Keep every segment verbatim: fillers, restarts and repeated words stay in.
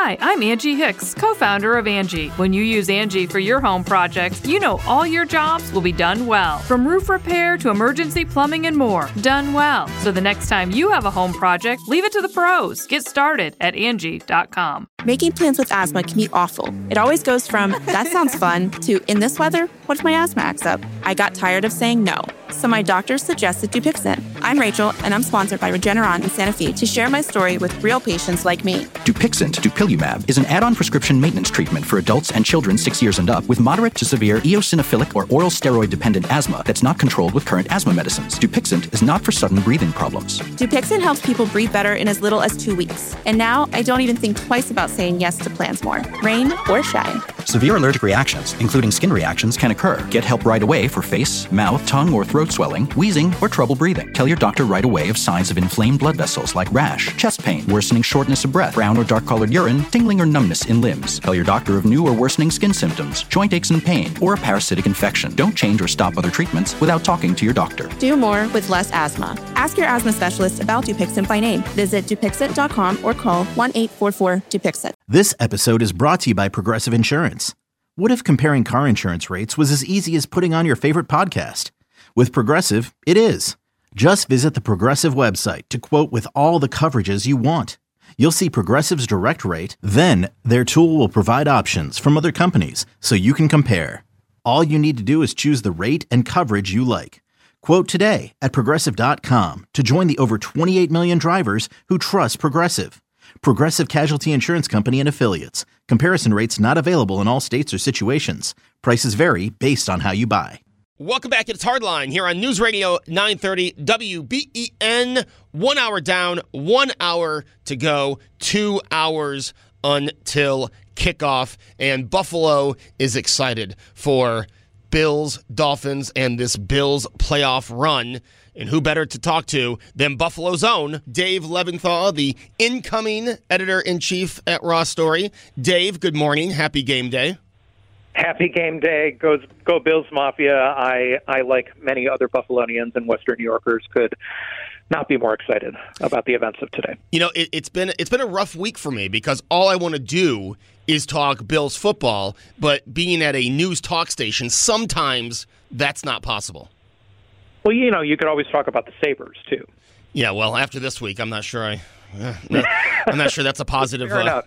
Hi, I'm Angie Hicks, co-founder of Angie. When you use Angie for your home projects, you know all your jobs will be done well. From roof repair to emergency plumbing and more, done well. So the next time you have a home project, leave it to the pros. Get started at Angie dot com. Making plans with asthma can be awful. It always goes from, that sounds fun, to, in this weather, what if my asthma acts up? I got tired of saying no. So my doctor suggested Dupixent. I'm Rachel, and I'm sponsored by Regeneron in Santa Fe to share my story with real patients like me. Dupixent, dupilumab, is an add-on prescription maintenance treatment for adults and children six years and up with moderate to severe eosinophilic or oral steroid-dependent asthma that's not controlled with current asthma medicines. Dupixent is not for sudden breathing problems. Dupixent helps people breathe better in as little as two weeks. And now I don't even think twice about saying yes to plans more, rain or shine. Severe allergic reactions, including skin reactions, can occur. Get help right away for face, mouth, tongue, or throat swelling, wheezing, or trouble breathing. Tell your doctor right away of signs of inflamed blood vessels like rash, chest pain, worsening shortness of breath, brown or dark-colored urine, tingling or numbness in limbs. Tell your doctor of new or worsening skin symptoms, joint aches and pain, or a parasitic infection. Don't change or stop other treatments without talking to your doctor. Do more with less asthma. Ask your asthma specialist about Dupixent by name. Visit Dupixent dot com or call one eight four four Dupixent. This episode is brought to you by Progressive Insurance. What if comparing car insurance rates was as easy as putting on your favorite podcast? With Progressive, it is. Just visit the Progressive website to quote with all the coverages you want. You'll see Progressive's direct rate, then their tool will provide options from other companies so you can compare. All you need to do is choose the rate and coverage you like. Quote today at Progressive dot com to join the over twenty-eight million drivers who trust Progressive. Progressive Casualty Insurance Company and Affiliates. Comparison rates not available in all states or situations. Prices vary based on how you buy. Welcome back. It's Hardline here on News Radio nine thirty W B E N. One hour down, one hour to go, two hours until kickoff. And Buffalo is excited for Bills, Dolphins, and this Bills playoff run. And who better to talk to than Buffalo's own Dave Leventhal, the incoming editor-in-chief at Raw Story. Dave, good morning. Happy game day. Happy game day. Go, go Bills Mafia. I, I, like many other Buffalonians and Western New Yorkers, could not be more excited about the events of today. You know, it, it's been it's been a rough week for me because all I want to do is talk Bills football, but being at a news talk station, sometimes that's not possible. Well, you know, you could always talk about the Sabres, too. Yeah, well, after this week, I'm not sure I, uh, I'm not sure that's a positive. Fair uh,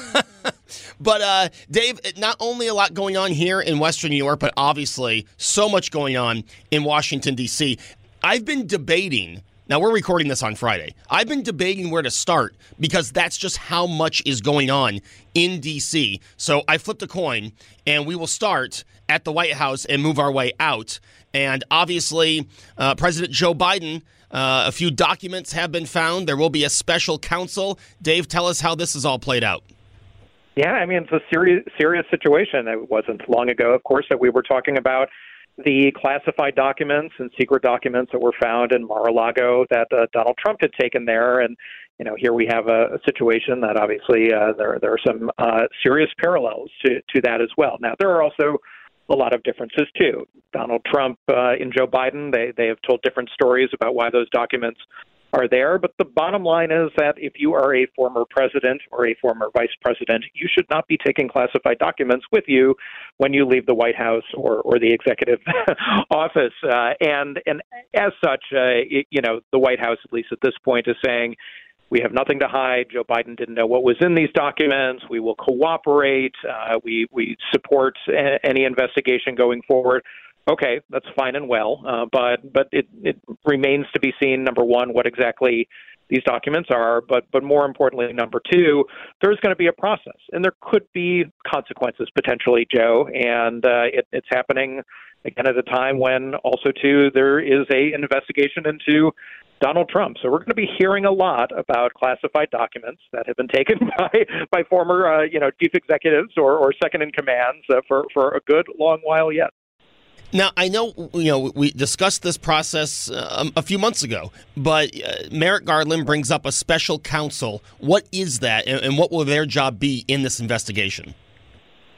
enough. But, uh, Dave, not only a lot going on here in Western New York, but obviously so much going on in Washington, D C. I've been debating, now we're recording this on Friday, I've been debating where to start because that's just how much is going on in D C. So I flipped a coin, and we will start at the White House and move our way out. And obviously, uh, President Joe Biden, uh, a few documents have been found. There will be a special counsel. Dave, tell us how this is all played out. Yeah, I mean, it's a serious, serious situation. It wasn't long ago, of course, that we were talking about the classified documents and secret documents that were found in Mar-a-Lago that uh, Donald Trump had taken there. And, you know, here we have a, a situation that obviously uh, there, there are some uh, serious parallels to, to that as well. Now, there are also a lot of differences, too. Donald Trump uh, and Joe Biden, they, they have told different stories about why those documents are there. But the bottom line is that if you are a former president or a former vice president, you should not be taking classified documents with you when you leave the White House or, or the executive office. Uh, and, and as such, uh, it, you know, the White House, at least at this point, is saying, we have nothing to hide. Joe Biden didn't know what was in these documents. We will cooperate. Uh, we we support a- any investigation going forward. Okay, that's fine and well, uh, but but it, it remains to be seen, number one, what exactly these documents are, but but more importantly, number two, there's going to be a process, and there could be consequences potentially, Joe, and uh, it, it's happening, again, at a time when also, too, there is a investigation into Donald Trump. So we're going to be hearing a lot about classified documents that have been taken by by former, uh, you know, chief executives or, or second in commands uh, for, for a good long while yet. Now, I know, you know, we discussed this process uh, a few months ago, but uh, Merrick Garland brings up a special counsel. What is that, and, and what will their job be in this investigation?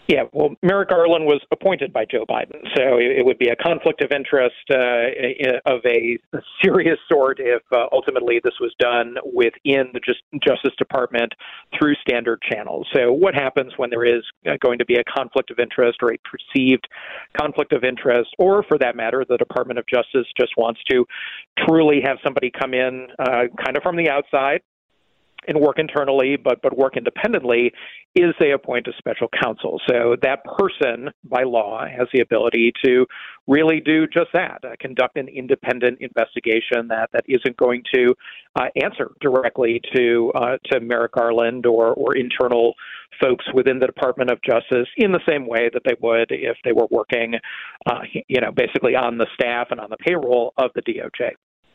Yeah, well, Merrick Garland was appointed by Joe Biden, so it would be a conflict of interest uh, of a serious sort if uh, ultimately this was done within the just Justice Department through standard channels. So what happens when there is going to be a conflict of interest or a perceived conflict of interest, or for that matter, the Department of Justice just wants to truly have somebody come in uh, kind of from the outside and work internally, but but work independently, is they appoint a special counsel. So that person, by law, has the ability to really do just that, uh, conduct an independent investigation that, that isn't going to uh, answer directly to uh, to Merrick Garland or, or internal folks within the Department of Justice in the same way that they would if they were working, uh, you know, basically on the staff and on the payroll of the D O J.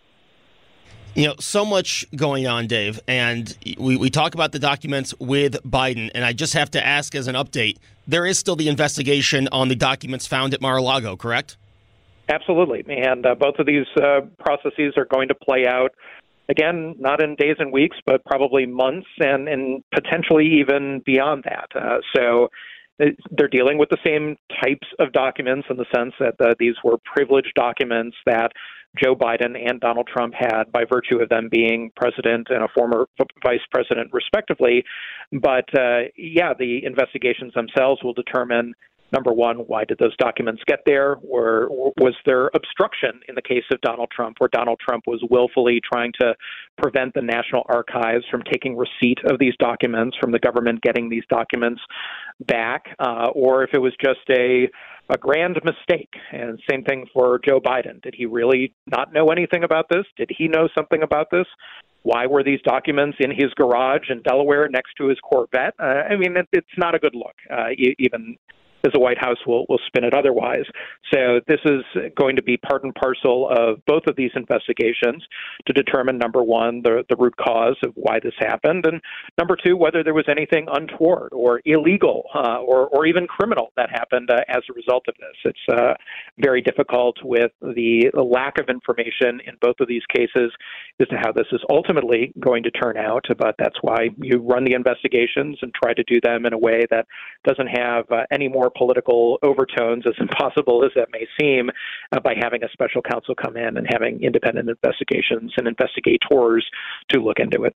You know, so much going on, Dave, and we, we talk about the documents with Biden, and I just have to ask as an update, there is still the investigation on the documents found at Mar-a-Lago, correct? Absolutely, and uh, both of these uh, processes are going to play out, again, not in days and weeks, but probably months and, and potentially even beyond that. Uh, so they're dealing with the same types of documents in the sense that uh, these were privileged documents that Joe Biden and Donald Trump had by virtue of them being president and a former vice president, respectively. But, uh, yeah, the investigations themselves will determine, number one, why did those documents get there? Or was there obstruction in the case of Donald Trump, where Donald Trump was willfully trying to prevent the National Archives from taking receipt of these documents, from the government getting these documents back, uh, or if it was just a a grand mistake? And same thing for Joe Biden. Did he really not know anything about this? Did he know something about this? Why were these documents in his garage in Delaware next to his Corvette? Uh, I mean, it, it's not a good look, uh, even as the White House will, will spin it otherwise. So this is going to be part and parcel of both of these investigations to determine, number one, the, the root cause of why this happened, and number two, whether there was anything untoward or illegal uh, or, or even criminal that happened uh, as a result of this. It's uh, very difficult with the lack of information in both of these cases as to how this is ultimately going to turn out, but that's why you run the investigations and try to do them in a way that doesn't have uh, any more political overtones, as impossible as that may seem, uh, by having a special counsel come in and having independent investigations and investigators to look into it.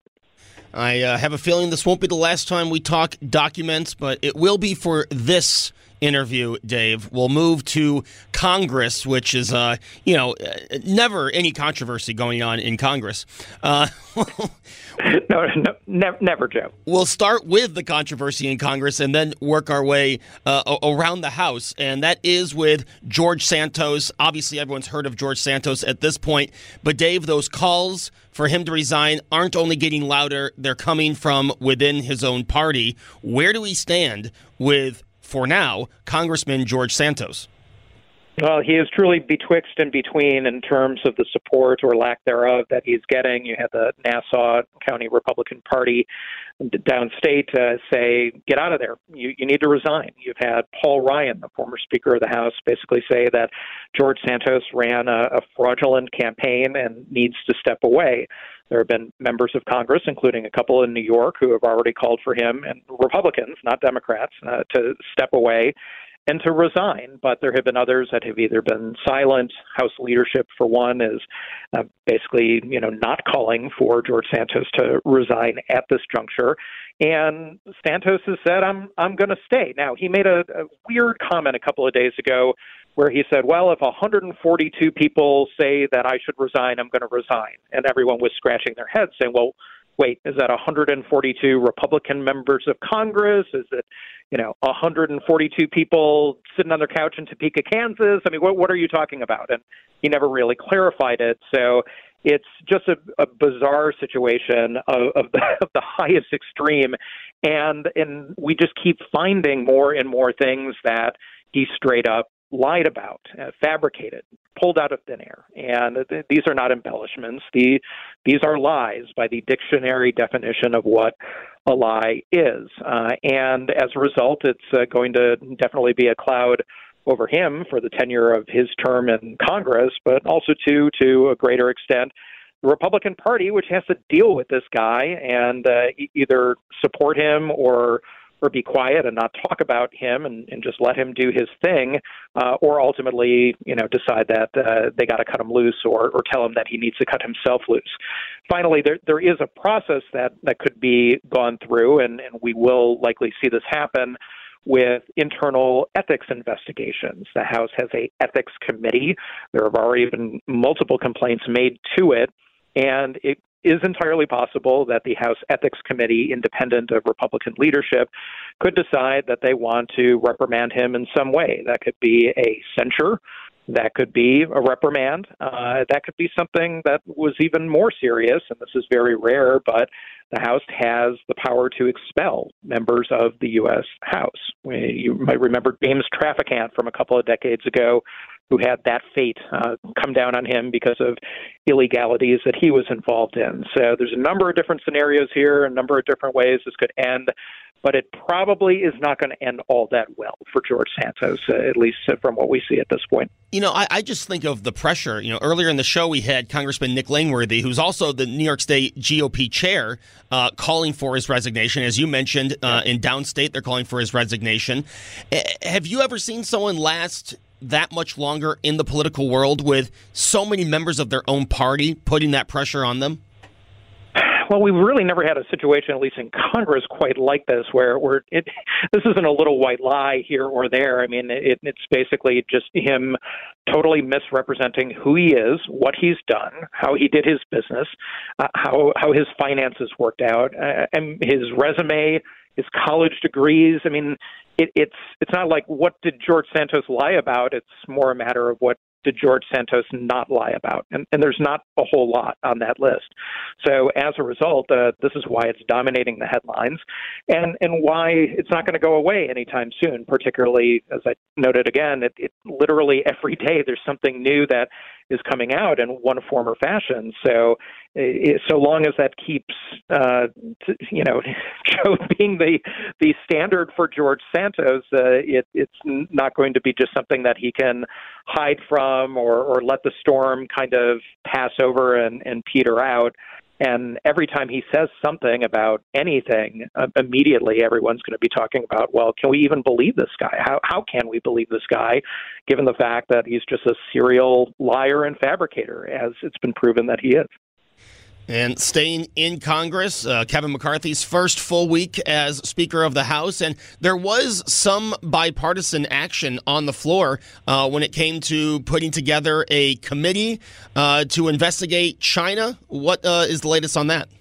I uh, have a feeling this won't be the last time we talk documents, but it will be for this interview, Dave. We'll move to Congress, which is, uh, you know, never any controversy going on in Congress. Uh, no, no, never, never, Joe. We'll start with the controversy in Congress and then work our way uh, around the House, and that is with George Santos. Obviously, everyone's heard of George Santos at this point, but Dave, those calls for him to resign aren't only getting louder, they're coming from within his own party. Where do we stand with, for now, Congressman George Santos? Well, he is truly betwixt and between in terms of the support or lack thereof that he's getting. You had the Nassau County Republican Party downstate uh, say, get out of there. You, you need to resign. You've had Paul Ryan, the former Speaker of the House, basically say that George Santos ran a, a fraudulent campaign and needs to step away. There have been members of Congress, including a couple in New York, who have already called for him, and Republicans, not Democrats, uh, to step away and to resign. But there have been others that have either been silent. House leadership, for one, is uh, basically, you know, not calling for George Santos to resign at this juncture. And Santos has said, I'm I'm going to stay. Now, he made a, a weird comment a couple of days ago where he said, well, if one hundred forty-two people say that I should resign, I'm going to resign. And everyone was scratching their heads saying, well, wait, is that one hundred forty-two Republican members of Congress? Is it, you know, one hundred forty-two people sitting on their couch in Topeka, Kansas? I mean, what what are you talking about? And he never really clarified it. So it's just a, a bizarre situation of, of, the, of the highest extreme. And and we just keep finding more and more things that he straight up lied about, uh, fabricated, pulled out of thin air. And th- these are not embellishments. The, these are lies by the dictionary definition of what a lie is. Uh, and as a result, it's uh, going to definitely be a cloud over him for the tenure of his term in Congress, but also, too, to a greater extent, the Republican Party, which has to deal with this guy and uh, e- either support him or or be quiet and not talk about him and, and just let him do his thing, uh, or ultimately, you know, decide that uh, they got to cut him loose or, or tell him that he needs to cut himself loose. Finally, there there is a process that, that could be gone through, and, and we will likely see this happen with internal ethics investigations. The House has a ethics committee. There have already been multiple complaints made to it, and it is entirely possible that the House Ethics Committee, independent of Republican leadership, could decide that they want to reprimand him in some way. That could be a censure. That could be a reprimand. Uh, that could be something that was even more serious, and this is very rare, but the House has the power to expel members of the U S House. You might remember James Traficant from a couple of decades ago, who had that fate uh, come down on him because of illegalities that he was involved in. So there's a number of different scenarios here, a number of different ways this could end, but it probably is not going to end all that well for George Santos, uh, at least from what we see at this point. You know, I, I just think of the pressure. You know, earlier in the show we had Congressman Nick Langworthy, who's also the New York State G O P chair, uh, calling for his resignation. As you mentioned, uh, in downstate, they're calling for his resignation. Uh, have you ever seen someone last that much longer in the political world with so many members of their own party putting that pressure on them? Well, we've really never had a situation, at least in Congress, quite like this, where where it this isn't a little white lie here or there. I mean, it, it's basically just him totally misrepresenting who he is, what he's done, how he did his business, uh, how how his finances worked out, uh, and his resume, his college degrees. I mean, it, it's it's not like what did George Santos lie about? It's more a matter of what did George Santos not lie about? And, and there's not a whole lot on that list. So as a result, uh, this is why it's dominating the headlines and, and why it's not going to go away anytime soon, particularly, as I noted again, it, it literally every day there's something new that is coming out in one form or fashion. So it, so long as that keeps, uh, t- you know, Joe being the the standard for George Santos, uh, it, it's not going to be just something that he can hide from or, or let the storm kind of pass over and, and peter out. And every time he says something about anything, uh, immediately everyone's going to be talking about, well, can we even believe this guy? How how can we believe this guy, given the fact that he's just a serial liar and fabricator, as it's been proven that he is? And staying in Congress, uh, Kevin McCarthy's first full week as Speaker of the House, and there was some bipartisan action on the floor uh, when it came to putting together a committee uh, to investigate China. What uh, is the latest on that?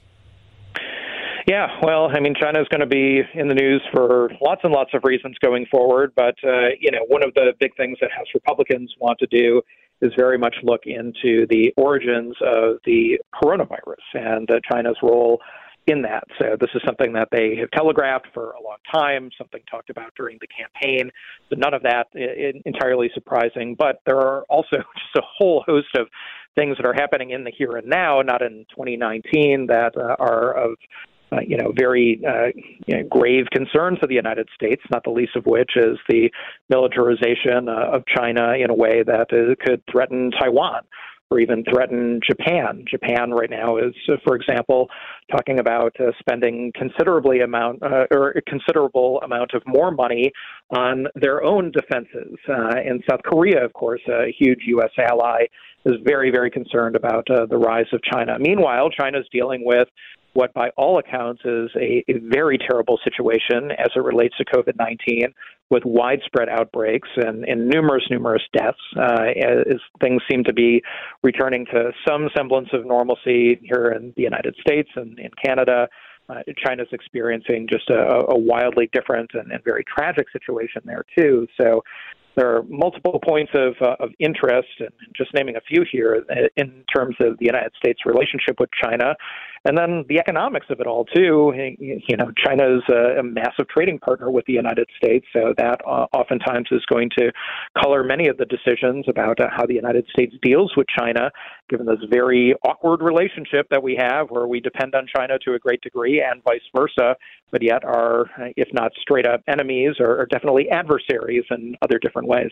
Yeah, well, I mean, China is going to be in the news for lots and lots of reasons going forward. But, uh, you know, one of the big things that House Republicans want to do is very much look into the origins of the coronavirus and uh, China's role in that. So this is something that they have telegraphed for a long time, something talked about during the campaign. So none of that is entirely surprising. But there are also just a whole host of things that are happening in the here and now, not in twenty nineteen, that uh, are of Uh, you know, very uh, you know, grave concerns of the United States, not the least of which is the militarization uh, of China in a way that uh, could threaten Taiwan or even threaten Japan. Japan right now is, uh, for example, talking about uh, spending considerably amount uh, or a considerable amount of more money on their own defenses. Uh, and South Korea, of course, a huge U S ally, is very, very concerned about uh, the rise of China. Meanwhile, China is dealing with what by all accounts is a, a very terrible situation as it relates to COVID nineteen, with widespread outbreaks and, and numerous, numerous deaths, uh, as things seem to be returning to some semblance of normalcy here in the United States and in Canada. Uh, China's experiencing just a, a wildly different and, and very tragic situation there, too. So there are multiple points of, uh, of interest, and just naming a few here, in terms of the United States' relationship with China, and then the economics of it all, too. You know, China is a, a massive trading partner with the United States, so that uh, oftentimes is going to color many of the decisions about uh, how the United States deals with China, given this very awkward relationship that we have where we depend on China to a great degree and vice versa, but yet are, if not straight-up enemies, or, or definitely adversaries in other different ways.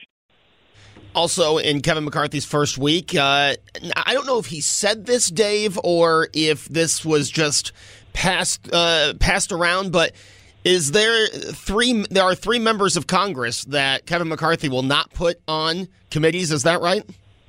Also, in Kevin McCarthy's first week, uh, I don't know if he said this, Dave, or if this was just passed uh, passed around, but Is there three? There are three members of Congress that Kevin McCarthy will not put on committees. Is that right?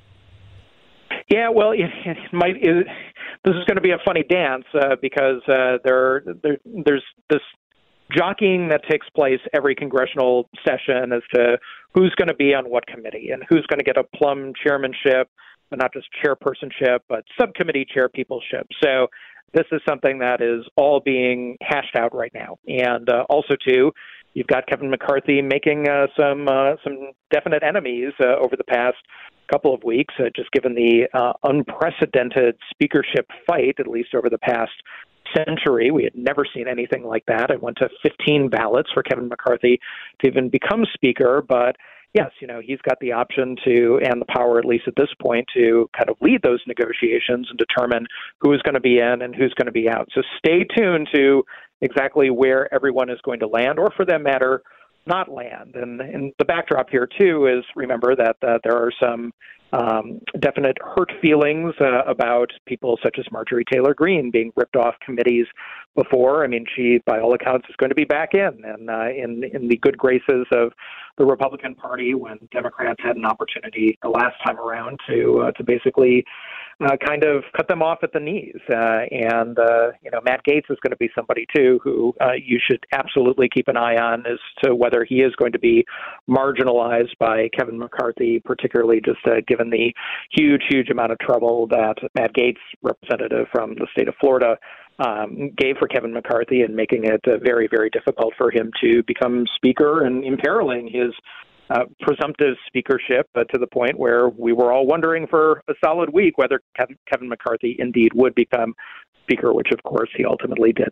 Yeah, well, it, it might. It, this is going to be a funny dance uh, because uh, there, there, there's this jockeying that takes place every congressional session as to who's going to be on what committee and who's going to get a plum chairmanship, but not just chairpersonship, but subcommittee chairpeopleship. So this is something that is all being hashed out right now. And uh, also, too, you've got Kevin McCarthy making uh, some uh, some definite enemies uh, over the past couple of weeks, uh, just given the uh, unprecedented speakership fight, at least over the past century. We had never seen anything like that. It went to fifteen ballots for Kevin McCarthy to even become speaker. But yes, you know, he's got the option to, and the power, at least at this point, to kind of lead those negotiations and determine who is going to be in and who's going to be out. So stay tuned to exactly where everyone is going to land, or for that matter, not land. And, and the backdrop here, too, is remember that uh, there are some um, definite hurt feelings uh, about people such as Marjorie Taylor Greene being ripped off committees before. I mean, she, by all accounts, is going to be back in and uh, in, in the good graces of the Republican Party when Democrats had an opportunity the last time around to uh, to basically Uh, kind of cut them off at the knees. Uh, and, uh, you know, Matt Gaetz is going to be somebody, too, who uh, you should absolutely keep an eye on as to whether he is going to be marginalized by Kevin McCarthy, particularly just uh, given the huge, huge amount of trouble that Matt Gaetz, representative from the state of Florida, um, gave for Kevin McCarthy and making it uh, very, very difficult for him to become speaker and imperiling his Uh, presumptive speakership uh, to the point where we were all wondering for a solid week whether Kevin, Kevin McCarthy indeed would become speaker, which of course he ultimately did.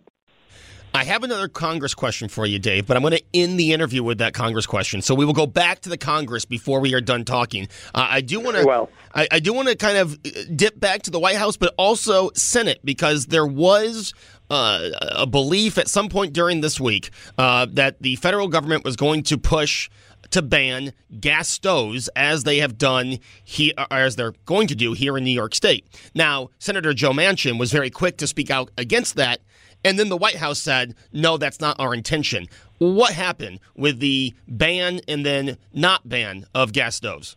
I have another Congress question for you, Dave, but I'm going to end the interview with that Congress question. So we will go back to the Congress before we are done talking. Uh, I do want to well. I, I do want to kind of dip back to the White House, but also Senate, because there was uh, a belief at some point during this week uh, that the federal government was going to push to ban gas stoves, as they have done here, or as they're going to do here in New York State. Now, Senator Joe Manchin was very quick to speak out against that, and then the White House said, no, that's not our intention. What happened with the ban and then not ban of gas stoves?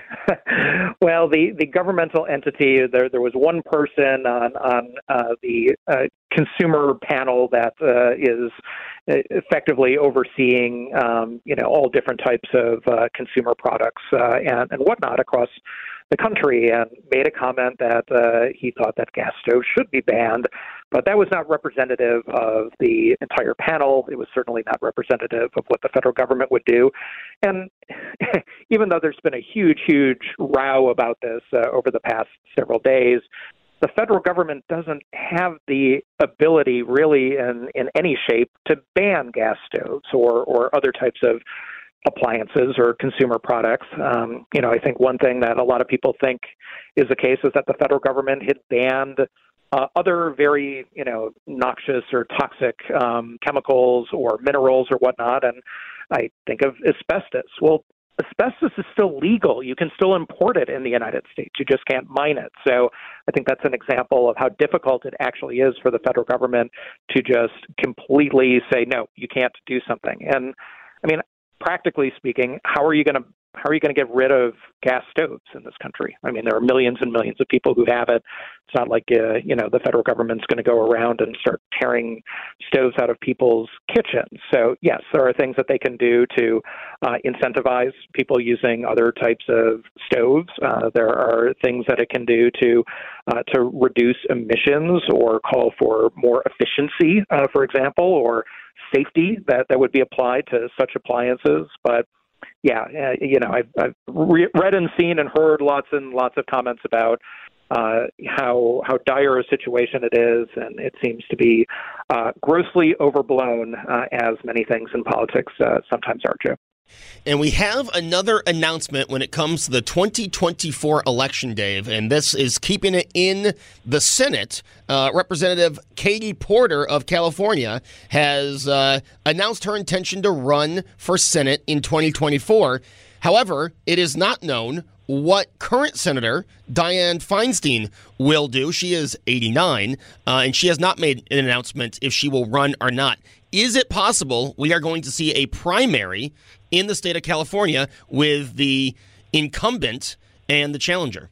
Well, the, the governmental entity, there there was one person on, on uh, the uh, consumer panel that uh, is effectively overseeing, um, you know, all different types of uh, consumer products uh, and, and whatnot across the country, and made a comment that uh, he thought that gas stoves should be banned. But that was not representative of the entire panel. It was certainly not representative of what the federal government would do. And even though there's been a huge, huge row about this uh, over the past several days, the federal government doesn't have the ability really in, in any shape to ban gas stoves or, or other types of appliances or consumer products. Um, you know, I think one thing that a lot of people think is the case is that the federal government had banned uh, other very, you know, noxious or toxic um, chemicals or minerals or whatnot. And I think of asbestos. Well, asbestos is still legal. You can still import it in the United States. You just can't mine it. So I think that's an example of how difficult it actually is for the federal government to just completely say, no, you can't do something. And I mean, practically speaking, how are you going to how are you going to get rid of gas stoves in this country? I mean, there are millions and millions of people who have it. It's not like uh, you know the federal government's going to go around and start tearing stoves out of people's kitchens. So yes, there are things that they can do to uh, incentivize people using other types of stoves. Uh, there are things that it can do to uh, to reduce emissions or call for more efficiency, uh, for example, or safety that, that would be applied to such appliances. But yeah, uh, you know, I've, I've re- read and seen and heard lots and lots of comments about uh, how how dire a situation it is, and it seems to be uh, grossly overblown, uh, as many things in politics uh, sometimes are, Joe. And we have another announcement when it comes to the twenty twenty-four election, Dave, and this is keeping it in the Senate. Uh, Representative Katie Porter of California has uh, announced her intention to run for Senate in twenty twenty-four. However, it is not known what current Senator Dianne Feinstein will do. She is eighty-nine, uh, and she has not made an announcement if she will run or not. is it possible we are going to see a primary in the state of California with the incumbent and the challenger?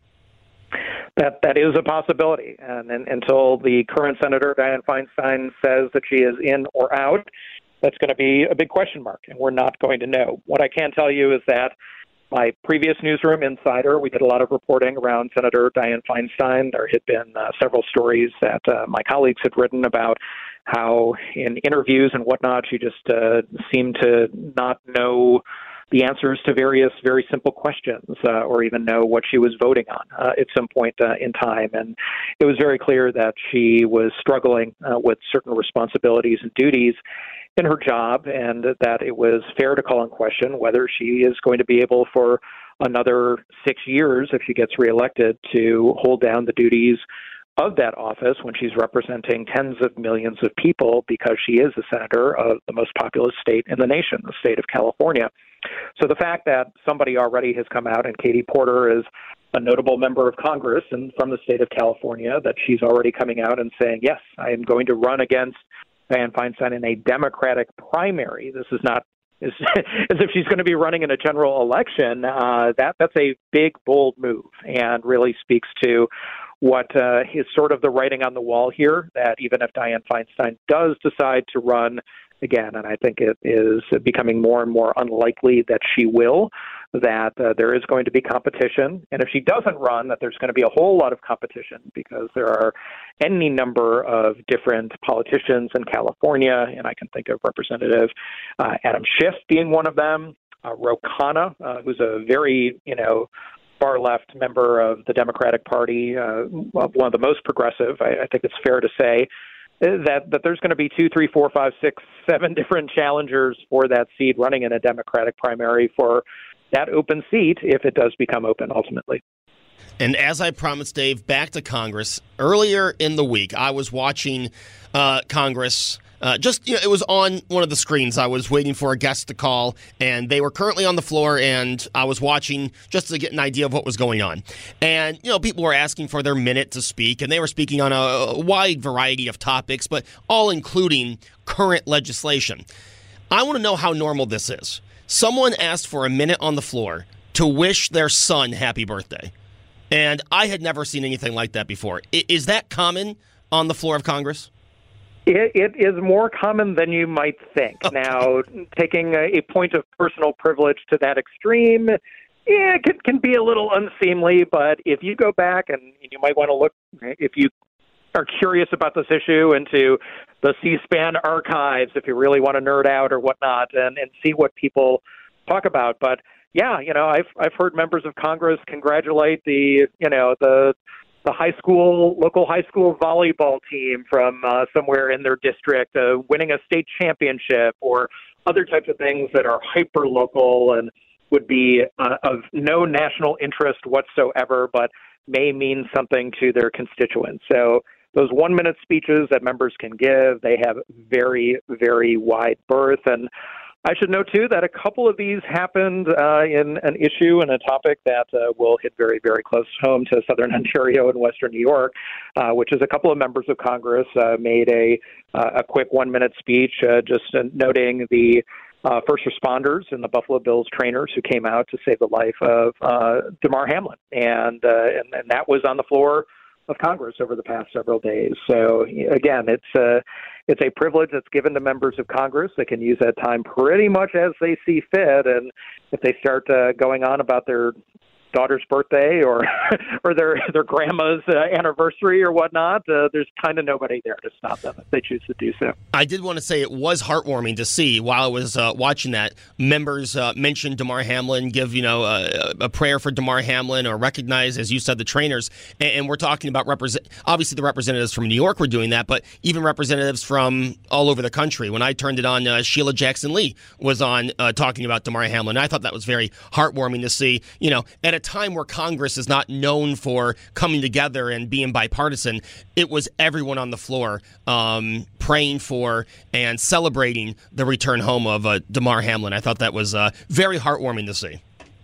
That that is a possibility, and, and until the current Senator Dianne Feinstein says that she is in or out, that's going to be a big question mark, and we're not going to know. What I can tell you is that my previous newsroom insider, we did a lot of reporting around Senator Dianne Feinstein. There had been uh, several stories that uh, my colleagues had written about how in interviews and whatnot, she just uh, seemed to not know the answers to various very simple questions uh, or even know what she was voting on uh, at some point uh, in time. And it was very clear that she was struggling uh, with certain responsibilities and duties in her job, and that it was fair to call in question whether she is going to be able for another six years, if she gets reelected, to hold down the duties of that office when she's representing tens of millions of people, because she is the senator of the most populous state in the nation, the state of California. So the fact that somebody already has come out, and Katie Porter is a notable member of Congress and from the state of California, that she's already coming out and saying, yes, I am going to run against Dianne Feinstein in a Democratic primary. This is not as, as if she's going to be running in a general election. Uh, that that's a big, bold move, and really speaks to what uh, is sort of the writing on the wall here, that even if Dianne Feinstein does decide to run again, and I think it is becoming more and more unlikely that she will, that uh, there is going to be competition. And if she doesn't run, that there's going to be a whole lot of competition, because there are any number of different politicians in California, and I can think of Representative uh, Adam Schiff being one of them, uh, Ro Khanna, uh, who's a very, you know, far-left member of the Democratic Party, uh, one of the most progressive. I, I think it's fair to say that that there's going to be two, three, four, five, six, seven different challengers for that seat running in a Democratic primary for that open seat, if it does become open ultimately. And as I promised, Dave, back to Congress. Earlier in the week, I was watching uh, Congress. Uh, just, you know, it was on one of the screens. I was waiting for a guest to call, and they were currently on the floor, and I was watching just to get an idea of what was going on. And, you know, people were asking for their minute to speak, and they were speaking on a, a wide variety of topics, but all including current legislation. I want to know how normal this is. Someone asked for a minute on the floor to wish their son happy birthday, and I had never seen anything like that before. I, is that common on the floor of Congress? It, it is more common than you might think. Okay. Now, taking a, a point of personal privilege to that extreme, yeah, it can, can be a little unseemly, but if you go back, and you might want to look, if you are curious about this issue, into the C-SPAN archives, if you really want to nerd out or whatnot, and, and see what people talk about. But, yeah, you know, I've I've heard members of Congress congratulate the, you know, the the high school, local high school volleyball team from uh, somewhere in their district uh, winning a state championship, or other types of things that are hyper local and would be uh, of no national interest whatsoever, but may mean something to their constituents. So those one minute speeches that members can give, they have very, very wide berth. And I should note, too, that a couple of these happened uh, in an issue and a topic that uh, will hit very, very close home to Southern Ontario and Western New York, uh, which is a couple of members of Congress uh, made a uh, a quick one-minute speech uh, just uh, noting the uh, first responders and the Buffalo Bills trainers who came out to save the life of uh, Damar Hamlin. And, uh, and, and that was on the floor of Congress over the past several days. So, again, it's uh, it's a privilege that's given to members of Congress. They can use that time pretty much as they see fit. And if they start uh, going on about their daughter's birthday or or their their grandma's uh, anniversary or whatnot, uh, there's kind of nobody there to stop them if they choose to do so. I did want to say it was heartwarming to see, while I was uh, watching that, members uh, mention Damar Hamlin, give, you know, a, a prayer for Damar Hamlin, or recognize, as you said, the trainers. And, and we're talking about, represent obviously the representatives from New York were doing that, but even representatives from all over the country. When I turned it on, uh, Sheila Jackson-Lee was on uh, talking about Damar Hamlin. I thought that was very heartwarming to see, you know, at a time where Congress is not known for coming together and being bipartisan, it was everyone on the floor um, praying for and celebrating the return home of uh, Damar Hamlin. I thought that was uh, very heartwarming to see.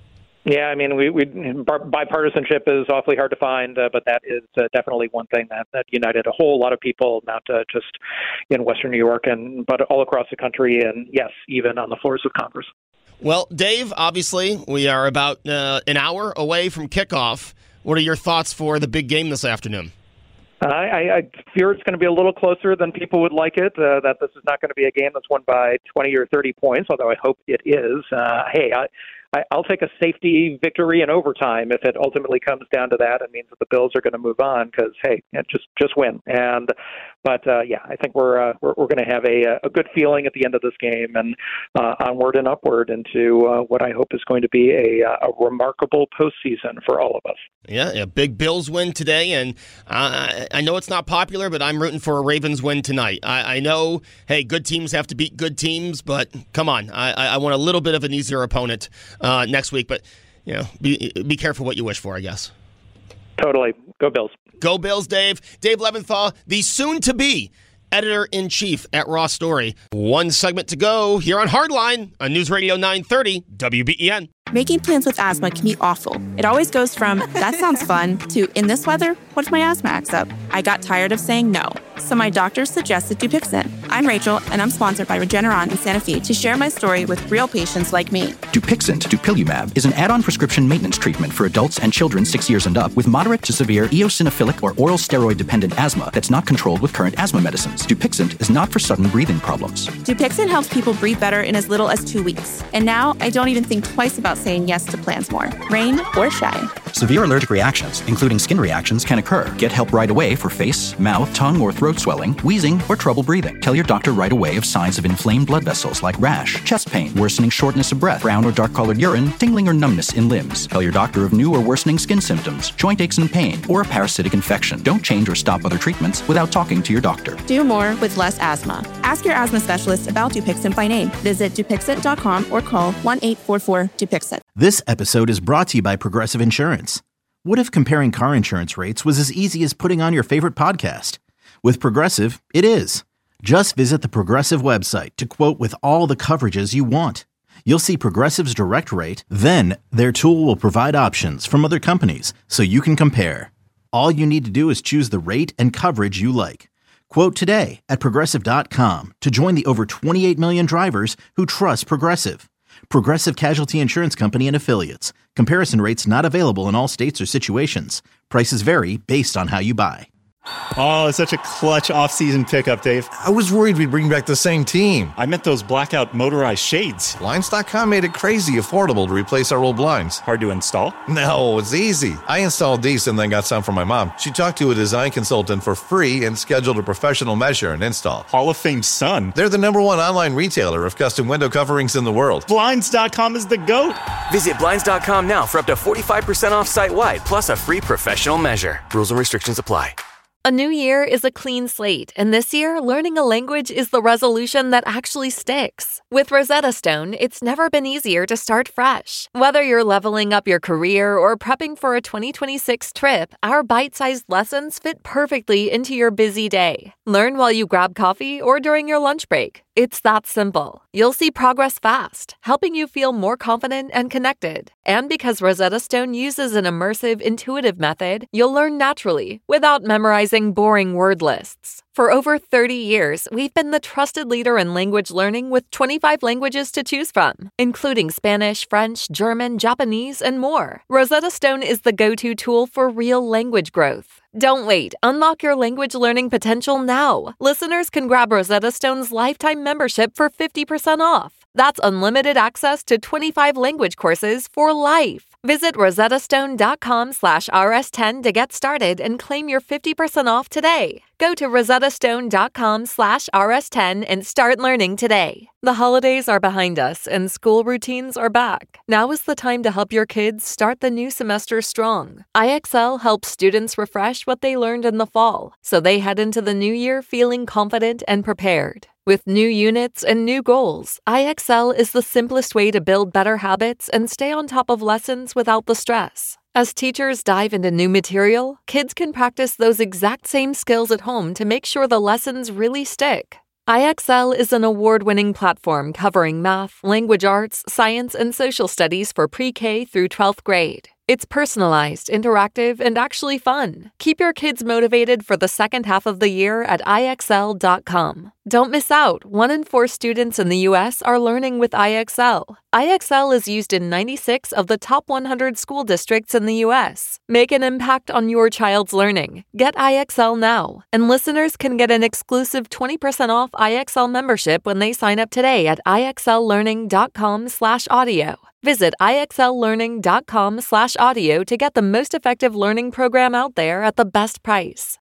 Yeah, I mean, we, we bipartisanship is awfully hard to find, uh, but that is uh, definitely one thing that, that united a whole lot of people, not uh, just in Western New York, and but all across the country, and yes, even on the floors of Congress. Well, Dave, obviously, we are about uh, an hour away from kickoff. What are your thoughts for the big game this afternoon? I, I, I fear it's going to be a little closer than people would like it, uh, that this is not going to be a game that's won by twenty or thirty points, although I hope it is. Uh, hey, I, I, I'll take a safety victory in overtime if it ultimately comes down to that. It means that the Bills are going to move on because, hey, just just win. And But, uh, yeah, I think we're uh, we're, we're going to have a, a good feeling at the end of this game and uh, onward and upward into uh, what I hope is going to be a, a remarkable postseason for all of us. Yeah, a big Bills win today, and uh, I know it's not popular, but I'm rooting for a Ravens win tonight. I, I know, hey, good teams have to beat good teams, but come on, I, I want a little bit of an easier opponent uh, next week. But you know, be be careful what you wish for, I guess. Totally. Go Bills. Go Bills, Dave. Dave Leventhal, the soon-to-be editor-in-chief at Raw Story. One segment to go here on Hardline on News Radio nine thirty W B E N. Making plans with asthma can be awful. It always goes from, that sounds fun, to, in this weather, what if my asthma acts up? I got tired of saying no, so my doctor suggested Dupixent. I'm Rachel, and I'm sponsored by Regeneron in Santa Fe to share my story with real patients like me. Dupixent, dupilumab, is an add-on prescription maintenance treatment for adults and children six years and up with moderate to severe eosinophilic or oral steroid-dependent asthma that's not controlled with current asthma medicines. Dupixent is not for sudden breathing problems. Dupixent helps people breathe better in as little as two weeks. And now I don't even think twice about saying yes to plans more, rain or shine. Severe allergic reactions, including skin reactions, can occur. Get help right away for face, mouth, tongue, or throat swelling, wheezing, or trouble breathing. Tell your doctor right away of signs of inflamed blood vessels like rash, chest pain, worsening shortness of breath, brown or dark-colored urine, tingling or numbness in limbs. Tell your doctor of new or worsening skin symptoms, joint aches and pain, or a parasitic infection. Don't change or stop other treatments without talking to your doctor. Do more with less asthma. Ask your asthma specialist about Dupixent by name. Visit Dupixent dot com or call one eight four four Dupixent. This episode is brought to you by Progressive Insurance. What if comparing car insurance rates was as easy as putting on your favorite podcast? With Progressive, it is. Just visit the Progressive website to quote with all the coverages you want. You'll see Progressive's direct rate, then their tool will provide options from other companies so you can compare. All you need to do is choose the rate and coverage you like. Quote today at Progressive dot com to join the over twenty-eight million drivers who trust Progressive. Progressive Casualty Insurance Company and Affiliates. Comparison rates not available in all states or situations. Prices vary based on how you buy. Oh, it's such a clutch off-season pickup, Dave. I was worried we'd bring back the same team. I meant those blackout motorized shades. Blinds dot com made it crazy affordable to replace our old blinds. Hard to install? No, it's easy. I installed these and then got some for my mom. She talked to a design consultant for free and scheduled a professional measure and install. Hall of Fame son. They're the number one online retailer of custom window coverings in the world. Blinds dot com is the GOAT. Visit Blinds dot com now for up to forty-five percent off site-wide, plus a free professional measure. Rules and restrictions apply. A new year is a clean slate, and this year, learning a language is the resolution that actually sticks. With Rosetta Stone, it's never been easier to start fresh. Whether you're leveling up your career or prepping for a twenty twenty-six trip, our bite-sized lessons fit perfectly into your busy day. Learn while you grab coffee or during your lunch break. It's that simple. You'll see progress fast, helping you feel more confident and connected. And because Rosetta Stone uses an immersive, intuitive method, you'll learn naturally without memorizing boring word lists. For over thirty years, we've been the trusted leader in language learning with twenty-five languages to choose from, including Spanish, French, German, Japanese, and more. Rosetta Stone is the go-to tool for real language growth. Don't wait. Unlock your language learning potential now. Listeners can grab Rosetta Stone's lifetime membership for fifty percent off. That's unlimited access to twenty-five language courses for life. Visit rosettastone.com slash rs10 to get started and claim your fifty percent off today. Go to rosettastone.com slash rs10 and start learning today. The holidays are behind us and school routines are back. Now is the time to help your kids start the new semester strong. I X L helps students refresh what they learned in the fall, so they head into the new year feeling confident and prepared. With new units and new goals, I X L is the simplest way to build better habits and stay on top of lessons without the stress. As teachers dive into new material, kids can practice those exact same skills at home to make sure the lessons really stick. iXL is an award-winning platform covering math, language arts, science, and social studies for pre-K through twelfth grade. It's personalized, interactive, and actually fun. Keep your kids motivated for the second half of the year at I X L dot com. Don't miss out. One in four students in the U S are learning with iXL. iXL is used in ninety-six of the top one hundred school districts in the U S. Make an impact on your child's learning. Get iXL now. And listeners can get an exclusive twenty percent off iXL membership when they sign up today at I X L learning dot com slash audio. Visit I X L learning dot com slash audio to get the most effective learning program out there at the best price.